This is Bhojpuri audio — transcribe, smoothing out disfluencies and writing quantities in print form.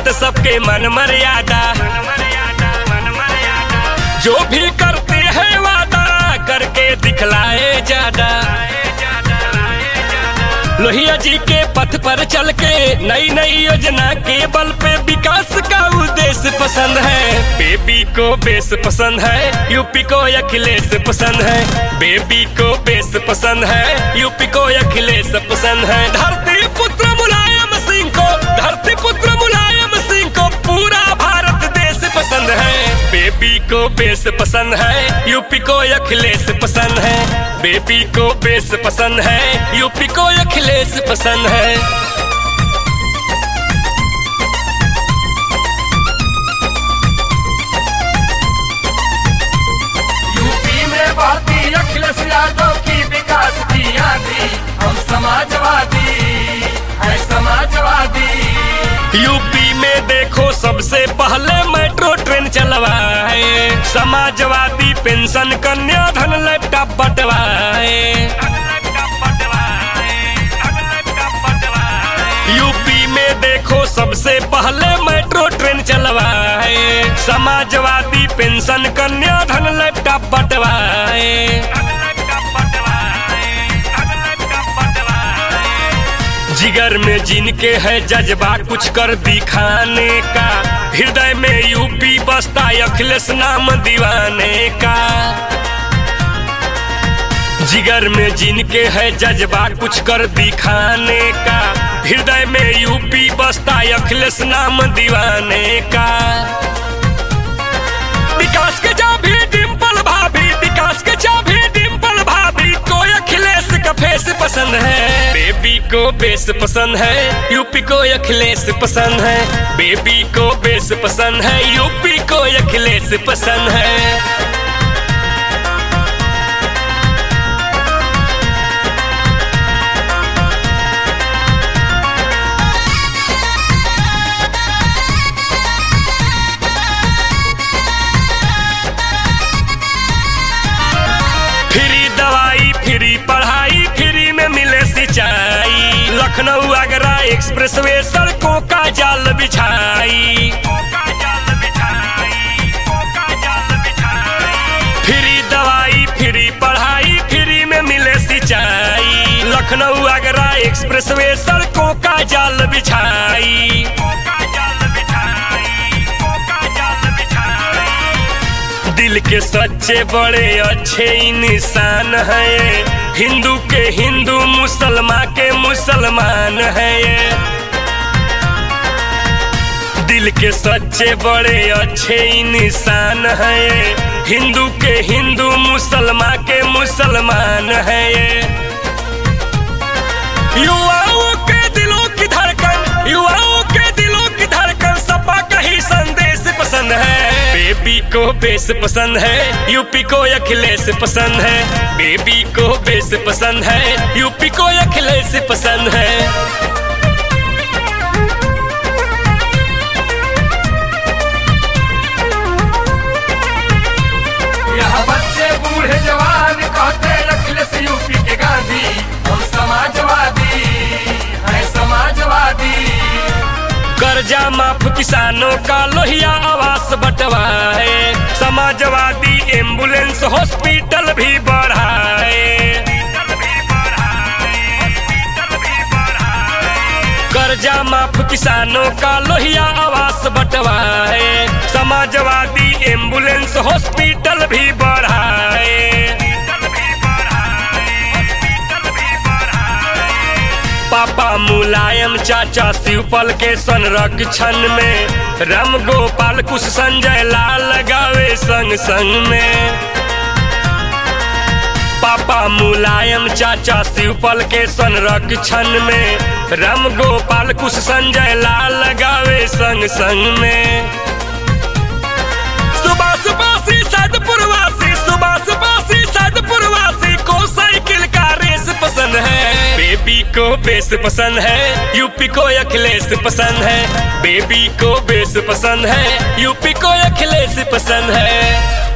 करत सबके मन मर्यादा। जो भी करते हैं वादा करके दिखलाए ज्यादा। लोहिया जी के पथ पर चल के नई नई योजना के बल पे विकास का उद्देश्य पसंद है। बेबी को बेस पसंद है, यूपी को अखिलेश पसंद है। बेबी को बेस पसंद है, यूपी को अखिलेश पसंद है। धरती पुत्र मुलायम सिंह को, धरती पुत्र मुलायम सिंह को पूरा भारत देश पसंद है। बेबी को बेस पसंद है, यूपी को अखिलेश पसंद है। बेबी को बेस पसंद है, यूपी को अखिलेश पसंद है। यूपी में बहती अखिलेश यादव की विकास की आंधी। हम समाजवादी है, समाजवादी। यूपी में देखो सबसे पहले मेट्रो ट्रेन चलवाए। समाजवादी पेंशन कन्याधन लैपटॉप बंटवाए। यूपी में देखो सबसे पहले मेट्रो ट्रेन चलवाए। समाजवादी पेंशन कन्याधन लैपटॉप बंटवाए। जिगर में जिनके है जज्बा कुछ कर दिखाने का। हृदय में यूपी बसता अखिलेश नाम दीवाने का। जिगर में जिनके है जज्बा कुछ कर दिखाने का। हृदय में यूपी बसता अखिलेश नाम दीवाने का। विकास के चाबी डिंपल भाभी, विकास के चाबी डिंपल भाभी को अखिलेश का फेस पसंद है। बेबी को बेस पसंद है, यूपी को अखिलेश पसंद है। बेबी को बेस पसंद है, यूपी को अखिलेश पसंद है। फ्री दवाई, फ्री पढ़ाई, फ्री में मिले सिंचाई। लखनऊ आगरा एक्सप्रेसवे सड़कों का जाल बिछाई। फ्री दवाई, फ्री पढ़ाई, फ्री में मिले सिंचाई। लखनऊ आगरा एक्सप्रेसवे सड़कों का जाल बिछाई। दिल के सच्चे बड़े अच्छे इंसान है। हिंदू के हिंदू, मुसलमान के मुसलमान है। दिल के सच्चे बड़े अच्छे इंसान है। हिंदू के हिंदू, मुसलमान के मुसलमान है। युवाओं के दिलों की धड़कन, युवाओं के दिलों की धड़कन सपा का ही संदेश पसंद है। बेबी को बेस पसंद है, यूपी को अखिलेश पसंद है। बेबी को बेस पसंद है, यूपी को अखिलेश पसंद है। यहाँ बच्चे बूढ़े जवान कहते अखिलेश यूपी के गांधी। हम समाजवादी है, समाजवादी। कर्जा माफ किसानों का लोहिया आवास बंटवाए। समाजवादी एम्बुलेंस हॉस्पिटल भी बढ़ाए। कर्जा माफ किसानों का लोहिया आवास बंटवाए। समाजवादी एम्बुलेंस हॉस्पिटल भी बढ़ाए। पापा मुलायम चाचा शिवपाल के संरक्षण में। राम गोपाल कुश संजय लाल लगावे संग संग में। पापा मुलायम चाचा शिवपाल के संरक्षण में। राम गोपाल कुश संजय लाल लगावे संग संग में। सुभाष बासी सैदपुरवासी, सुभाष बासी सैदपुरवासी को साइकिल का रेस पसंद है। बेबी को बेस पसंद है, यूपी को अखिलेश पसंद है। बेबी को बेस पसंद है, यूपी को अखिलेश पसंद है।